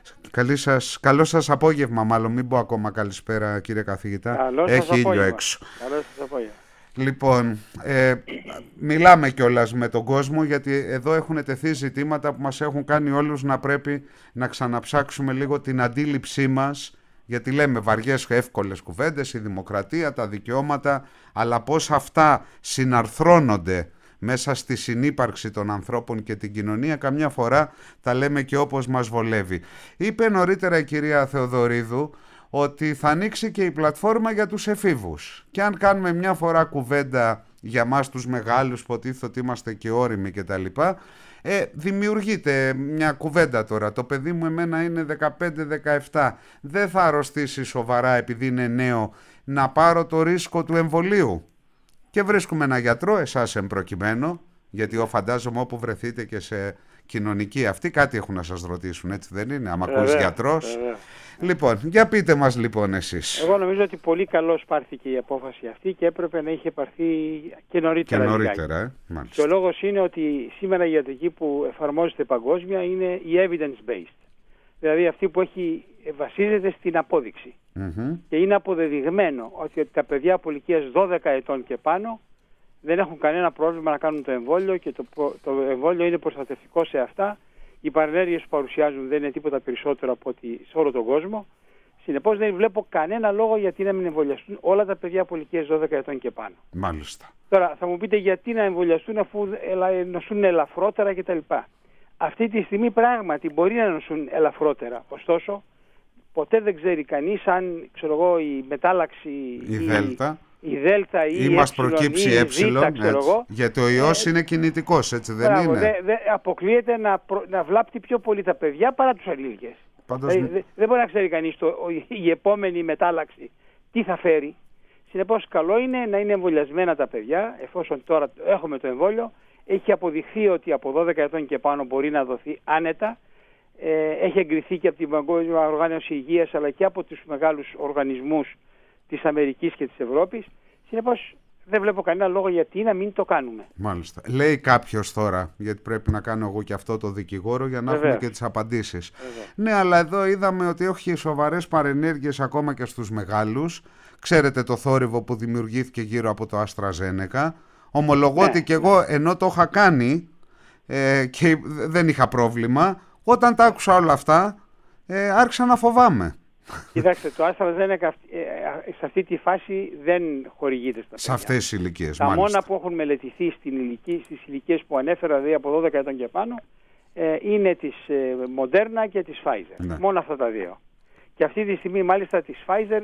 Καλό σας απόγευμα, μάλλον μην πω ακόμα καλησπέρα κύριε καθηγητά. Έχει ήλιο έξω. Καλό σας απόγευμα. Λοιπόν, μιλάμε κιόλας με τον κόσμο, γιατί εδώ έχουν τεθεί ζητήματα που μας έχουν κάνει όλους να πρέπει να ξαναψάξουμε λίγο την αντίληψή μας, γιατί λέμε βαριές εύκολες κουβέντες, η δημοκρατία, τα δικαιώματα, αλλά πώς αυτά συναρθρώνονται μέσα στη συνύπαρξη των ανθρώπων και την κοινωνία, καμιά φορά τα λέμε και όπως μας βολεύει. Είπε νωρίτερα η κυρία Θεοδωρίδου ότι θα ανοίξει και η πλατφόρμα για τους εφήβους. Και αν κάνουμε μια φορά κουβέντα για μας τους μεγάλους, που υποτίθεται ότι είμαστε και όριμοι κτλ., δημιουργείται μια κουβέντα τώρα. Το παιδί μου εμένα είναι 15-17. Δεν θα αρρωστήσει σοβαρά επειδή είναι νέο, να πάρω το ρίσκο του εμβολίου. Και βρίσκουμε ένα γιατρό, εσάς εμπροκειμένο, γιατί φαντάζομαι όπου βρεθείτε και σε κοινωνική αυτή κάτι έχουν να σας ρωτήσουν, έτσι δεν είναι, άμα ακούς γιατρός. Λοιπόν, για πείτε μας λοιπόν εσείς. Εγώ νομίζω ότι πολύ καλώς πάρθηκε η απόφαση αυτή και έπρεπε να είχε πάρθει και νωρίτερα. Και νωρίτερα, μάλιστα. Και ο λόγος είναι ότι σήμερα η ιατρική που εφαρμόζεται παγκόσμια είναι η evidence-based. Δηλαδή αυτή που βασίζεται στην απόδειξη. Και είναι αποδεδειγμένο ότι τα παιδιά από ηλικίας 12 ετών και πάνω δεν έχουν κανένα πρόβλημα να κάνουν το εμβόλιο και το εμβόλιο είναι προστατευτικό σε αυτά. Οι παρενέργειες που παρουσιάζουν δεν είναι τίποτα περισσότερο από ότι σε όλο τον κόσμο. Συνεπώς δεν βλέπω κανένα λόγο γιατί να μην εμβολιαστούν όλα τα παιδιά από ηλικίες 12 ετών και πάνω. Μάλιστα. Τώρα θα μου πείτε γιατί να εμβολιαστούν αφού νοσούν ελαφρότερα κτλ. Αυτή τη στιγμή πράγματι μπορεί να νοσούν ελαφρότερα. Ωστόσο, ποτέ δεν ξέρει κανείς αν η μετάλλαξη η Δέλτα ή μας προκύψει γιατί ο ιός είναι κινητικός, έτσι δεν είναι. Αποκλείεται να βλάπτει πιο πολύ τα παιδιά παρά τους ανήλικες. Δεν μπορεί να ξέρει κανείς η επόμενη μετάλλαξη τι θα φέρει. Συνεπώς καλό είναι να είναι εμβολιασμένα τα παιδιά, εφόσον τώρα έχουμε το εμβόλιο. Έχει αποδειχθεί ότι από 12 ετών και πάνω μπορεί να δοθεί άνετα. Έχει εγκριθεί και από την Παγκόσμια Οργάνωση Υγείας αλλά και από τους μεγάλους οργανισμούς της Αμερικής και της Ευρώπης. Συνεπώς δεν βλέπω κανένα λόγο γιατί να μην το κάνουμε. Μάλιστα. Λέει κάποιος τώρα, γιατί πρέπει να κάνω εγώ και αυτό το δικηγόρο για να έχουμε και τις απαντήσεις. Ναι, αλλά εδώ είδαμε ότι έχει σοβαρές παρενέργειες ακόμα και στους μεγάλους. Ξέρετε το θόρυβο που δημιουργήθηκε γύρω από το AstraZeneca. Ομολογώ ότι και εγώ ενώ το είχα κάνει και δεν είχα πρόβλημα, όταν τα άκουσα όλα αυτά άρχισα να φοβάμαι. Κοιτάξτε, το AstraZeneca σε αυτή τη φάση δεν χορηγείται στα παιδιά. Σε αυτές τις ηλικίες, τα μόνα που έχουν μελετηθεί στις ηλικίες που ανέφερα, δηλαδή από 12 ετών και πάνω, είναι της Moderna και της Pfizer. Ναι. Μόνο αυτά τα δύο. Και αυτή τη στιγμή μάλιστα της Pfizer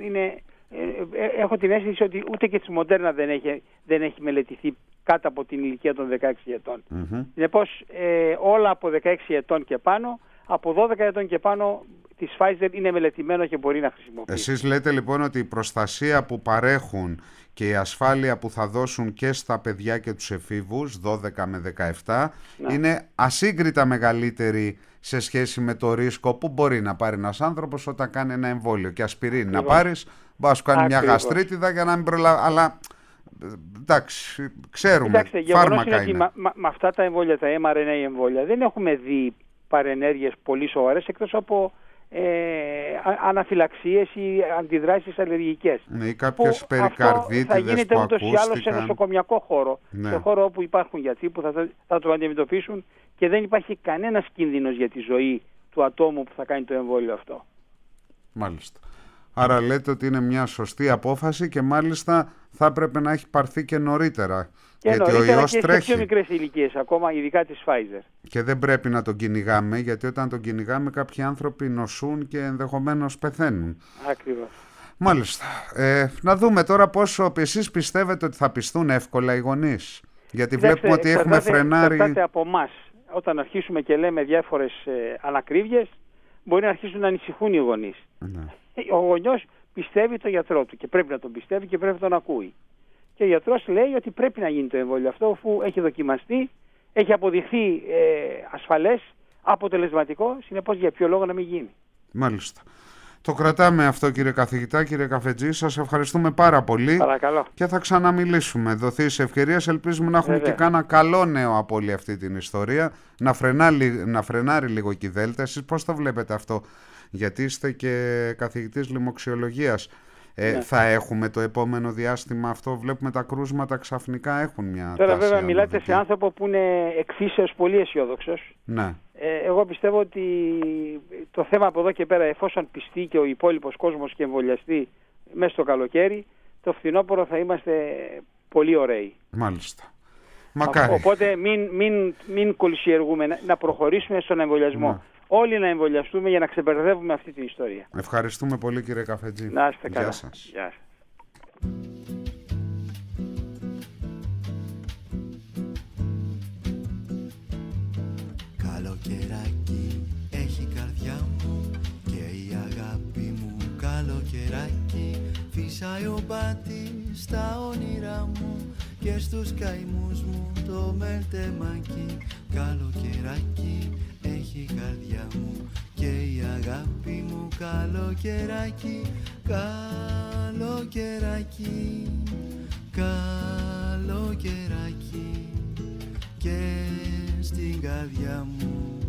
έχω την αίσθηση ότι ούτε και της Moderna δεν έχει μελετηθεί κάτω από την ηλικία των 16 ετών. Συνεπώς όλα από 16 ετών και πάνω, από 12 ετών και πάνω της Pfizer είναι μελετημένο και μπορεί να χρησιμοποιήσει. Εσείς λέτε λοιπόν ότι η προστασία που παρέχουν και η ασφάλεια που θα δώσουν και στα παιδιά και τους εφήβους 12 με 17 είναι ασύγκριτα μεγαλύτερη σε σχέση με το ρίσκο που μπορεί να πάρει ένας άνθρωπος όταν κάνει ένα εμβόλιο. Και ασπιρίνη να πάρεις, μπορεί να σου κάνει μια γαστρίτιδα για να μην προλάβει. Αλλά εντάξει, ξέρουμε, φάρμακα είναι. Ότι με αυτά τα εμβόλια, τα mRNA εμβόλια, δεν έχουμε δει παρενέργειες πολύ σοβαρές εκτός από αναφυλαξίες ή αντιδράσεις αλλεργικές. Ναι, ή κάποιες περικαρδίτιδες που ακούστηκαν. Θα γίνεται ούτως ή άλλως σε νοσοκομιακό χώρο, σε χώρο όπου υπάρχουν γιατροί που θα το αντιμετωπίσουν και δεν υπάρχει κανένας κίνδυνος για τη ζωή του ατόμου που θα κάνει το εμβόλιο αυτό. Μάλιστα. Άρα λέτε ότι είναι μια σωστή απόφαση και μάλιστα θα έπρεπε να έχει πάρθει και νωρίτερα. Και γιατί νωρίτερα ο ιός και τρέχει. σε πιο μικρές ηλικίες ακόμα, ειδικά της Pfizer. Και δεν πρέπει να τον κυνηγάμε, γιατί όταν τον κυνηγάμε κάποιοι άνθρωποι νοσούν και ενδεχομένως πεθαίνουν. Ακριβώς. Μάλιστα. Να δούμε τώρα πόσο εσείς πιστεύετε ότι θα πιστούν εύκολα οι γονείς. Γιατί βλέπουμε ότι έχουμε φρενάρει. Εξαρτάται από εμάς. Όταν αρχίσουμε και λέμε διάφορες ανακρίβειες, μπορεί να αρχίσουν να ανησυχούν οι γονείς. Ναι. Ο γονιός πιστεύει τον γιατρό του και πρέπει να τον πιστεύει και πρέπει να τον ακούει. Και ο γιατρός λέει ότι πρέπει να γίνει το εμβόλιο αυτό, αφού έχει δοκιμαστεί, έχει αποδειχθεί ασφαλές αποτελεσματικό, συνεπώς για ποιο λόγο να μην γίνει. Μάλιστα. Το κρατάμε αυτό, κύριε καθηγητά, κύριε Καφετζή. Σας ευχαριστούμε πάρα πολύ. Παρακαλώ. Και θα ξαναμιλήσουμε. Δοθεί σε ευκαιρίες. Ελπίζουμε να έχουμε και κάνα καλό νέο από όλη αυτή την ιστορία. Να φρενάρει λίγο και η Δέλτα. Εσείς πώς το βλέπετε αυτό? Γιατί είστε και καθηγητής λοιμοξιολογίας. Θα έχουμε το επόμενο διάστημα αυτό? Βλέπουμε τα κρούσματα ξαφνικά έχουν μια Τώρα τάση βέβαια μιλάτε ανωδική. σε άνθρωπο που είναι εκφύσεως πολύ αισιόδοξος. Ναι. Εγώ πιστεύω ότι το θέμα από εδώ και πέρα, εφόσον πιστεί και ο υπόλοιπος κόσμος και εμβολιαστεί μέσα στο καλοκαίρι, το φθινόπωρο θα είμαστε πολύ ωραίοι. Μάλιστα. Μακάρι. Οπότε μην κολυσιεργούμε, να προχωρήσουμε στον εμβολιασμό. Ναι. Όλοι να εμβολιαστούμε για να ξεπερδεύουμε αυτή την ιστορία. Ευχαριστούμε πολύ, κύριε Καφετζή. Να είστε καλά. Γεια σας. Γεια σας. Καλοκαιράκι έχει καρδιά μου και η αγάπη μου. Καλοκαιράκι φυσάει ο πάτης στα όνειρά μου και στους καημούς μου το μελτεμάκι. Καλοκαιράκι έχει καρδιά μου και η αγάπη μου. Καλοκαιράκι, καλοκαιράκι, καλοκαιράκι και στην καρδιά μου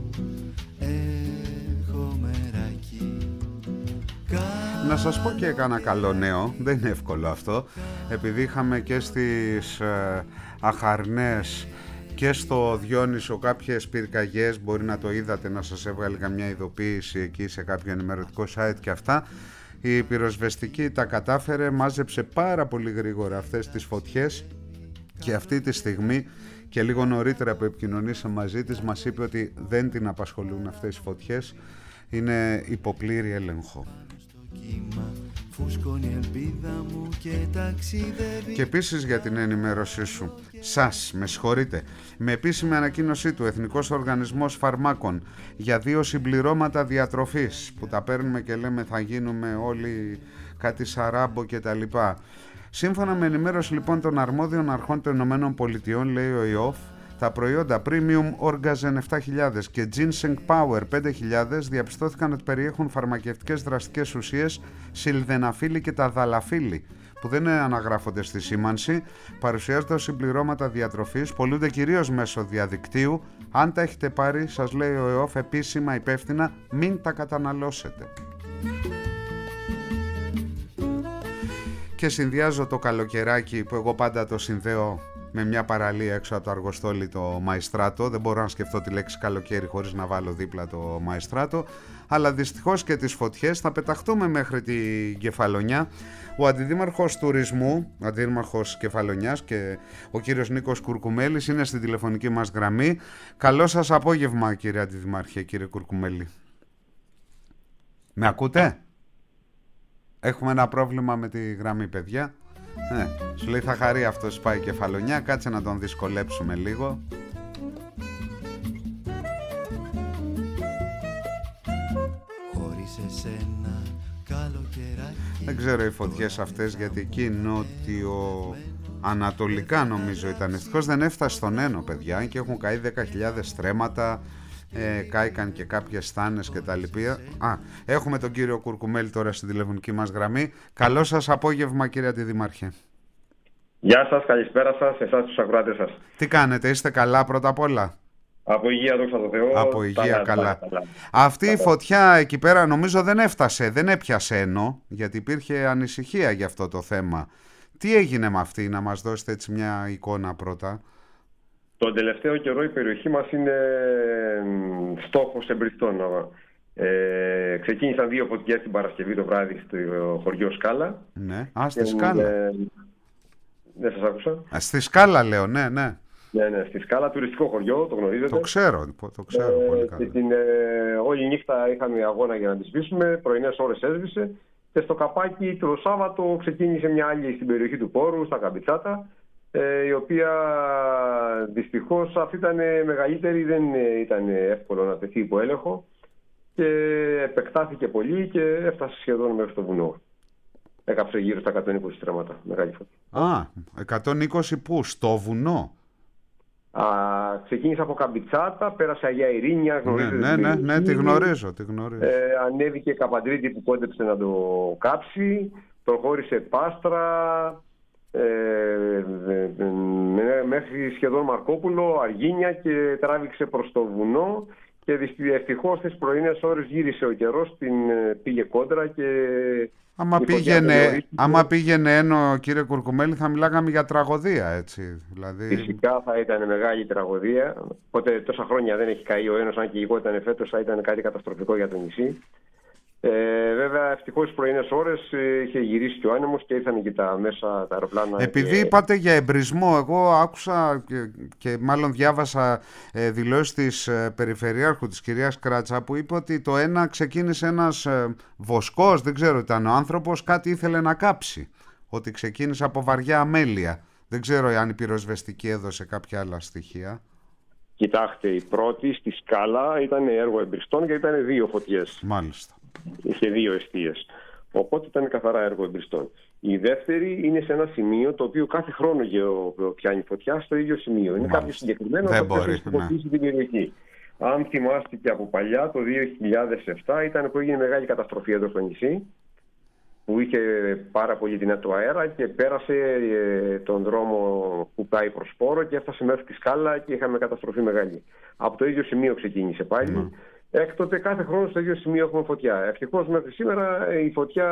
έχω μεράκι. Να σας πω και κάνα καλό νέο, δεν είναι εύκολο αυτό, επειδή είχαμε και στις Αχαρνές και στο Διόνυσο κάποιες πυρκαγιές, μπορεί να το είδατε, να σας έβγαλε καμιά ειδοποίηση εκεί σε κάποιο ενημερωτικό site και αυτά. Η πυροσβεστική τα κατάφερε, μάζεψε πάρα πολύ γρήγορα αυτές τις φωτιές και αυτή τη στιγμή και λίγο νωρίτερα που επικοινωνήσαμε μαζί της μας είπε ότι δεν την απασχολούν αυτές οι φωτιές, είναι υποπλήρη έλεγχο. Και επίσης για την ενημέρωσή σου, με συγχωρείτε, με επίσημη ανακοίνωσή του Εθνικός Οργανισμός Φαρμάκων για 2 συμπληρώματα διατροφής που τα παίρνουμε και λέμε θα γίνουμε όλοι κάτι σαράμπο και τα λοιπά. Σύμφωνα με ενημέρωση λοιπόν των αρμόδιων αρχών των ΗΠΑ, λέει ο ΙΟΦ, τα προϊόντα Premium Orgazen 7000 και Ginseng Power 5000 διαπιστώθηκαν ότι περιέχουν φαρμακευτικές δραστικές ουσίες σιλδεναφίλη και ταδαλαφίλη, που δεν αναγράφονται στη σήμανση, παρουσιάζονται ως συμπληρώματα διατροφής, πωλούνται κυρίως μέσω διαδικτύου. Αν τα έχετε πάρει, σας λέει ο ΕΟΦ επίσημα υπεύθυνα, μην τα καταναλώσετε. Και συνδυάζω το καλοκαιράκι που εγώ πάντα το συνδέω με μια παραλία έξω από το Αργοστόλι, το Μαϊστράτο. Δεν μπορώ να σκεφτώ τη λέξη καλοκαίρι χωρίς να βάλω δίπλα το Μαϊστράτο. Αλλά δυστυχώς και τις φωτιές θα πεταχτούμε μέχρι την Κεφαλονιά. Ο αντιδήμαρχος τουρισμού, ο αντιδήμαρχος Κεφαλονιάς και ο κύριος Νίκος Κουρκουμέλης είναι στην τηλεφωνική μας γραμμή. Καλό σας απόγευμα, κύριε αντιδημάρχε, κύριε Κουρκουμέλη. Με ακούτε? Έχουμε ένα πρόβλημα με τη γραμμή, παιδιά. Ναι, σου λέει θα χαρεί αυτός πάει Κεφαλονιά. Κάτσε να τον δυσκολέψουμε λίγο. Δεν ξέρω οι φωτιές αυτές, γιατί εκεί νότιο-ανατολικά νομίζω ήταν. Ευτυχώς δεν έφτασε στον Ένο, παιδιά, και έχουν καεί 10.000 στρέμματα. Κάηκαν και κάποιες στάνες και τα λοιπία. Έχουμε τον κύριο Κουρκουμέλη τώρα στην τηλεφωνική μας γραμμή. Καλό σας απόγευμα, κύριε Αντιδημάρχε. Γεια σας, καλησπέρα σας, εσάς τους ακροατές σας. Τι κάνετε, είστε καλά πρώτα απ' όλα? Από υγεία, δόξα τω Θεώ. Από υγεία, καλά. Αυτή η φωτιά εκεί πέρα νομίζω δεν έφτασε, δεν έπιασε Ένο, γιατί υπήρχε ανησυχία για αυτό το θέμα. Τι έγινε με αυτή, να μας δώσετε έτσι μια εικόνα πρώτα? Τον τελευταίο καιρό η περιοχή μας είναι στόχος εμπριστών. Ξεκίνησαν 2 φωτιές την Παρασκευή το βράδυ στο χωριό Σκάλα. Ναι, στη Σκάλα. Δεν σας άκουσα. Στη Σκάλα λέω, ναι. Ναι, στη Σκάλα, τουριστικό χωριό, το γνωρίζετε. Το ξέρω πολύ καλά. Και όλη νύχτα είχαμε αγώνα για να τη σβήσουμε, πρωινές ώρες έσβησε και στο καπάκι το Σάββατο ξεκίνησε μια άλλη στην περιοχή του Πόρου, στα Καμπιτσάτα, η οποία δυστυχώς αυτή ήταν μεγαλύτερη, δεν ήταν εύκολο να τεθεί υπό έλεγχο και επεκτάθηκε πολύ και έφτασε σχεδόν μέχρι το βουνό. Έκαψε γύρω στα 120 στρέμματα, μεγάλη φωτιά. 120 πού, στο βουνό? Ξεκίνησε από Καμπιτσάτα, πέρασε Αγία Ειρήνια. Ναι, τη γνωρίζω. Ανέβηκε Καπαντρίτη που κόντεψε να το κάψει. Προχώρησε Πάστρα, μέχρι σχεδόν Μαρκόπουλο, Αργίνια και τράβηξε προς το βουνό. Και ευτυχώς στις πρωινές ώρες γύρισε ο καιρός, πήγε κόντρα και... Άμα πήγαινε κύριε Κουρκουμέλη, θα μιλάγαμε για τραγωδία, έτσι. Δηλαδή... Φυσικά θα ήταν μεγάλη τραγωδία. Οπότε τόσα χρόνια δεν έχει καεί ο Ένος, αν και εγώ ήταν φέτος, θα ήταν κάτι καταστροφικό για το νησί. Βέβαια, ευτυχώς στις πρωινές ώρες είχε γυρίσει και ο άνεμος και ήρθαν και τα αεροπλάνα. Επειδή είπατε για εμπρισμό, εγώ άκουσα και μάλλον διάβασα δηλώσεις της Περιφερειάρχου της κυρίας Κράτσα, που είπε ότι το ένα ξεκίνησε ένας βοσκός, δεν ξέρω, ήταν ο άνθρωπος, κάτι ήθελε να κάψει. Ότι ξεκίνησε από βαριά αμέλεια. Δεν ξέρω αν η πυροσβεστική έδωσε κάποια άλλα στοιχεία. Κοιτάξτε, η πρώτη στη σκάλα ήταν έργο εμπριστών και ήταν 2 φωτιές. Μάλιστα. Είχε 2 εστίες. Οπότε ήταν καθαρά έργο εμπριστών. Η δεύτερη είναι σε ένα σημείο το οποίο κάθε χρόνο πιάνει φωτιά στο ίδιο σημείο. Είναι κάποιο συγκεκριμένο που θα χρησιμοποιήσει την περιοχή. Αν θυμάστε και από παλιά, το 2007 ήταν που έγινε μεγάλη καταστροφή εδώ στο νησί, που είχε πάρα πολύ δυνατό αέρα και πέρασε τον δρόμο που πάει προς Πόρο και έφτασε μέχρι τη σκάλα και είχαμε καταστροφή μεγάλη. Από το ίδιο σημείο ξεκίνησε πάλι. Έκτοτε κάθε χρόνο στο ίδιο σημείο έχουμε φωτιά. Ευτυχώς μέχρι σήμερα η φωτιά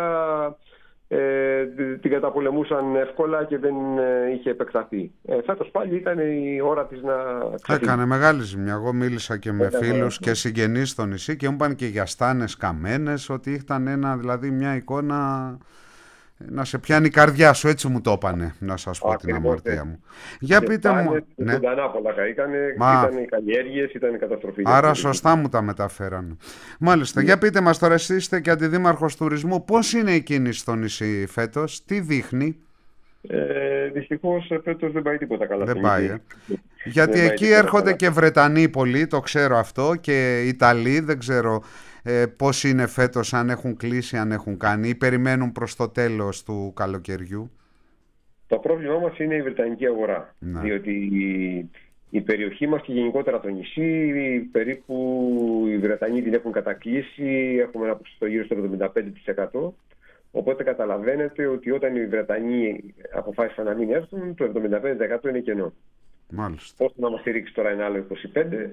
την καταπολεμούσαν εύκολα και δεν είχε επεκταθεί. Φέτος πάλι ήταν η ώρα της να ξεφύγει. Έκανε μεγάλη ζημιά. Εγώ μίλησα και με φίλους και συγγενείς στο νησί και μου είπαν και για στάνες καμένες, ότι ήταν δηλαδή μια εικόνα να σε πιάνει η καρδιά σου, έτσι μου το είπανε, να σας πω την αμαρτία μου. Για πείτε μου. Ζωντανά πολλά ήταν οι καλλιέργειες, ήταν η καταστροφή. Άρα σωστά μου τα μεταφέρανε. Μάλιστα, για πείτε μας τώρα, εσείς είστε και αντιδήμαρχος τουρισμού, πώς είναι η κίνηση στο νησί φέτος, τι δείχνει? Δυστυχώς φέτος δεν πάει τίποτα καλά. Δεν πάει, γιατί εκεί έρχονται και Βρετανοί πολλοί, το ξέρω αυτό, και Ιταλοί, δεν ξέρω πώς είναι φέτος, αν έχουν κλείσει, αν έχουν κάνει ή περιμένουν προς το τέλος του καλοκαιριού. Το πρόβλημά μας είναι η βρετανική αγορά. Ναι. Διότι η περιοχή μας και γενικότερα το νησί, περίπου οι Βρετανοί την έχουν κατακλείσει, έχουμε ένα ποσοστό γύρω στο 75%. Οπότε καταλαβαίνετε ότι όταν οι Βρετανοί αποφάσισαν να μην έρθουν, το 75% είναι κενό. Μάλιστα. Ώστε να μας στηρίξει τώρα ένα άλλο 25%.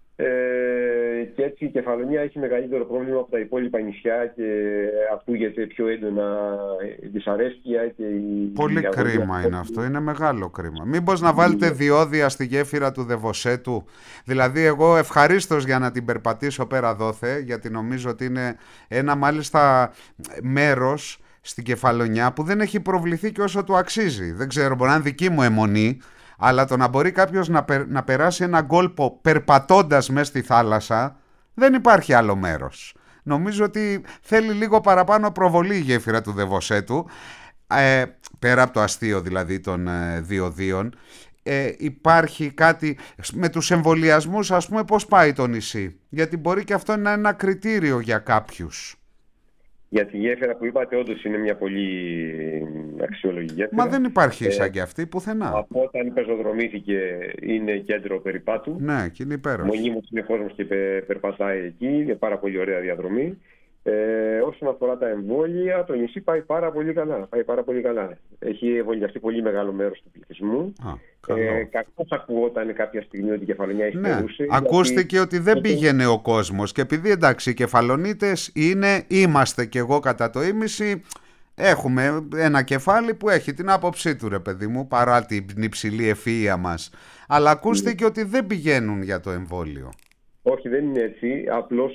Και έτσι η Κεφαλονία έχει μεγαλύτερο πρόβλημα από τα υπόλοιπα νησιά και ακούγεται πιο έντονα η δυσαρέσκεια και πολύ κρίμα είναι αυτό, είναι μεγάλο κρίμα. Μήπως να βάλετε διόδια στη γέφυρα του Δεβοσέτου? Δηλαδή εγώ ευχαρίστως για να την περπατήσω πέρα δόθε, γιατί νομίζω ότι είναι ένα μάλιστα μέρος στην Κεφαλονιά που δεν έχει προβληθεί και όσο του αξίζει. Δεν ξέρω, μπορεί να είναι δική μου αιμονή, αλλά το να μπορεί κάποιος να περάσει ένα γκόλπο περπατώντας μέσα στη θάλασσα, δεν υπάρχει άλλο μέρος. Νομίζω ότι θέλει λίγο παραπάνω προβολή η γέφυρα του Δεβοσέτου, πέρα από το αστείο δηλαδή των διοδίων. Υπάρχει κάτι με τους εμβολιασμούς, ας πούμε, πώς πάει το νησί? Γιατί μπορεί και αυτό να είναι ένα κριτήριο για κάποιους. Για τη γέφυρα που είπατε, όντως είναι μια πολύ αξιόλογη γέφυρα. Μα δεν υπάρχει σαν και αυτή πουθενά. Από όταν πεζοδρομήθηκε είναι κέντρο περιπάτου. Ναι, και είναι υπέροχη. Μονίμως είναι κόσμος και περπατάει εκεί, είναι πάρα πολύ ωραία διαδρομή. Όσον αφορά τα εμβόλια, το νησί πάει πάρα πολύ καλά. Έχει εμβολιαστεί πολύ μεγάλο μέρος του πληθυσμού. Κακώς ακούγονταν κάποια στιγμή ότι η Κεφαλονιά υστερούσε. Ακούστηκε ότι δεν πήγαινε ο κόσμος. Και επειδή εντάξει οι Κεφαλονίτες είμαστε κι εγώ κατά το ίμιση, έχουμε ένα κεφάλι που έχει την άποψή του, ρε παιδί μου, παρά την υψηλή ευφυΐα μας. Αλλά ακούστηκε ότι δεν πηγαίνουν για το εμβόλιο. Όχι, δεν είναι έτσι. Απλώς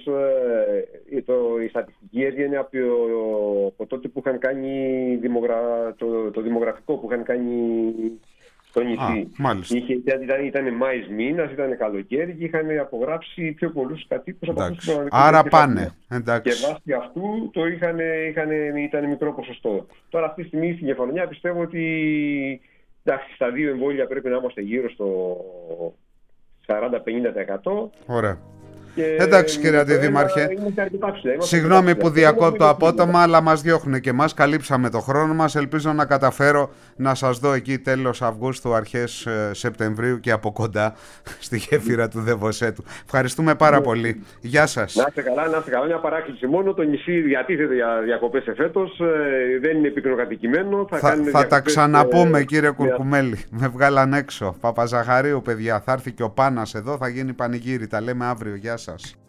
η στατιστική έβγαινε από τότε που είχαν κάνει το δημογραφικό που είχαν κάνει στο νησί. Ήταν Μάης μήνας, ήταν καλοκαίρι και είχαν απογράψει πιο πολλούς κατοίκους από αυτούς που άρα πάνε. Εντάξει. Και βάσει αυτού ήταν μικρό ποσοστό. Τώρα αυτή τη στιγμή στην Κεφαλονιά πιστεύω ότι εντάξει, στα 2 εμβόλια πρέπει να είμαστε γύρω στο 40-50%. Ωραία. Εντάξει κύριε Αντιδήμαρχε, συγγνώμη που διακόπτω απότομα, αλλά μας διώχνουν και εμάς, καλύψαμε το χρόνο μας. Ελπίζω να καταφέρω να σας δω εκεί τέλος Αυγούστου, αρχές Σεπτεμβρίου και από κοντά στη γέφυρα του Δεβοσέτου. Ευχαριστούμε πάρα πολύ. Γεια σας. Να είστε καλά, μια παράκληση μόνο. Το νησί διατίθεται για διακοπές εφέτος, δεν είναι πυκνοκατοικημένο. Θα τα ξαναπούμε κύριε Κουρκουμέλη. Με βγάλαν έξω. Παπαζαχαρίου παιδιά, θα έρθει και ο Πάνας εδώ, θα γίνει πανηγύρι. Τα λέμε αύριο. Γεια σας.